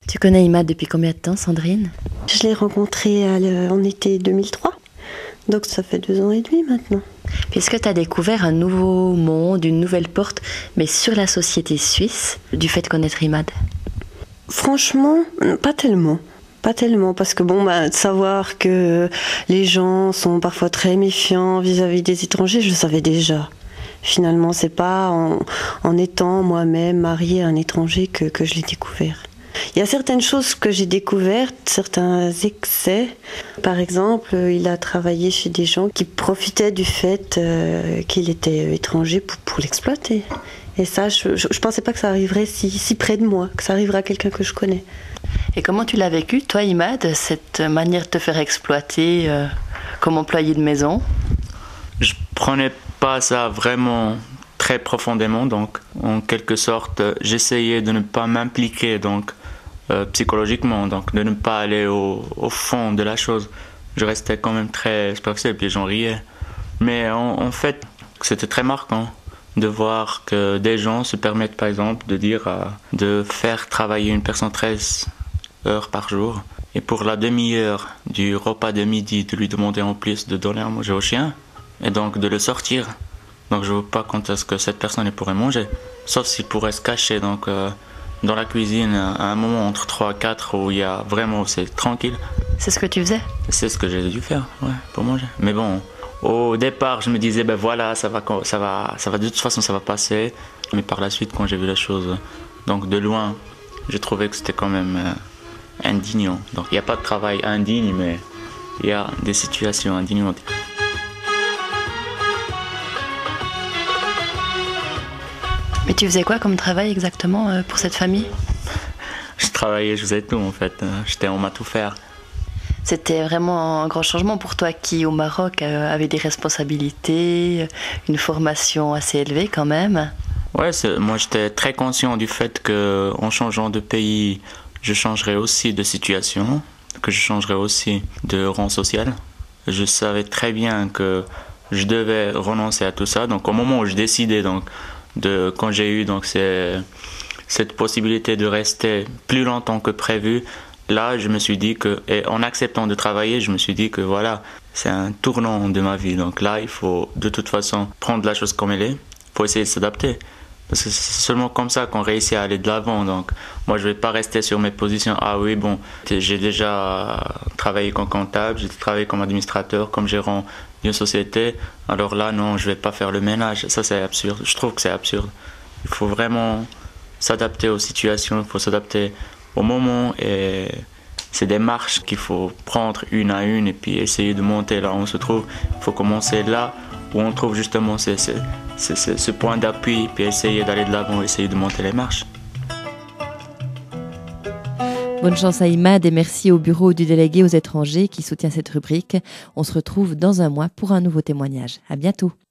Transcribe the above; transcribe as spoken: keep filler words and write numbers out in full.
Tu connais Imad depuis combien de temps, Sandrine? Je l'ai rencontré à le- en été deux mille trois, donc ça fait deux ans et demi maintenant. Puisque tu as découvert un nouveau monde, une nouvelle porte, mais sur la société suisse, du fait de connaître Imad? Franchement, pas tellement. Pas tellement, parce que bon, bah, de savoir que les gens sont parfois très méfiants vis-à-vis des étrangers, je le savais déjà. Finalement, c'est pas en, en étant moi-même mariée à un étranger que, que je l'ai découvert. Il y a certaines choses que j'ai découvertes, certains excès. Par exemple, il a travaillé chez des gens qui profitaient du fait euh, qu'il était étranger pour, pour l'exploiter. Et ça, je ne pensais pas que ça arriverait si, si près de moi, que ça arriverait à quelqu'un que je connais. Et comment tu l'as vécu, toi, Imad, cette manière de te faire exploiter euh, comme employé de maison? Je prenais pas ça vraiment très profondément, donc en quelque sorte, j'essayais de ne pas m'impliquer donc euh, psychologiquement, donc de ne pas aller au, au fond de la chose. Je restais quand même très superficiel, puis les gens riaient. Mais en, en fait, c'était très marquant de voir que des gens se permettent par exemple de dire euh, de faire travailler une personne treize heures par jour et pour la demi-heure du repas de midi de lui demander en plus de donner à manger au chien et donc de le sortir. Donc je ne vois pas quand est-ce que cette personne pourrait manger, sauf s'il pourrait se cacher donc, euh, dans la cuisine à un moment entre trois et quatre où il y a vraiment, c'est tranquille. C'est ce que tu faisais? C'est ce que j'ai dû faire, ouais, pour manger. Mais bon, au départ, je me disais, ben voilà, ça va, ça va, ça va, de toute façon, ça va passer. Mais par la suite, quand j'ai vu la chose, donc de loin, j'ai trouvé que c'était quand même euh, indigne. Donc il n'y a pas de travail indigne, mais il y a des situations indignes. Mais tu faisais quoi comme travail exactement euh, pour cette famille? Je travaillais, je faisais tout en fait. J'étais en main tout faire. C'était vraiment un grand changement pour toi qui, au Maroc, euh, avait des responsabilités, une formation assez élevée quand même. Ouais, moi j'étais très conscient du fait qu'en changeant de pays, je changerais aussi de situation, que je changerais aussi de rang social. Je savais très bien que je devais renoncer à tout ça. Donc au moment où je décidais, donc, de, quand j'ai eu donc, ces, cette possibilité de rester plus longtemps que prévu, là, je me suis dit que, et en acceptant de travailler, je me suis dit que voilà, c'est un tournant de ma vie. Donc là, il faut de toute façon prendre la chose comme elle est, il faut essayer de s'adapter. Parce que c'est seulement comme ça qu'on réussit à aller de l'avant. Donc moi, je ne vais pas rester sur mes positions. Ah oui, bon, j'ai déjà travaillé comme comptable, j'ai travaillé comme administrateur, comme gérant d'une société. Alors là, non, je ne vais pas faire le ménage. Ça, c'est absurde. Je trouve que c'est absurde. Il faut vraiment s'adapter aux situations, il faut s'adapter au moment et c'est des marches qu'il faut prendre une à une et puis essayer de monter là où on se trouve. Il faut commencer là où on trouve justement ce, ce, ce, ce, ce point d'appui puis essayer d'aller de l'avant, essayer de monter les marches. Bonne chance à Imad et merci au bureau du délégué aux étrangers qui soutient cette rubrique. On se retrouve dans un mois pour un nouveau témoignage. À bientôt.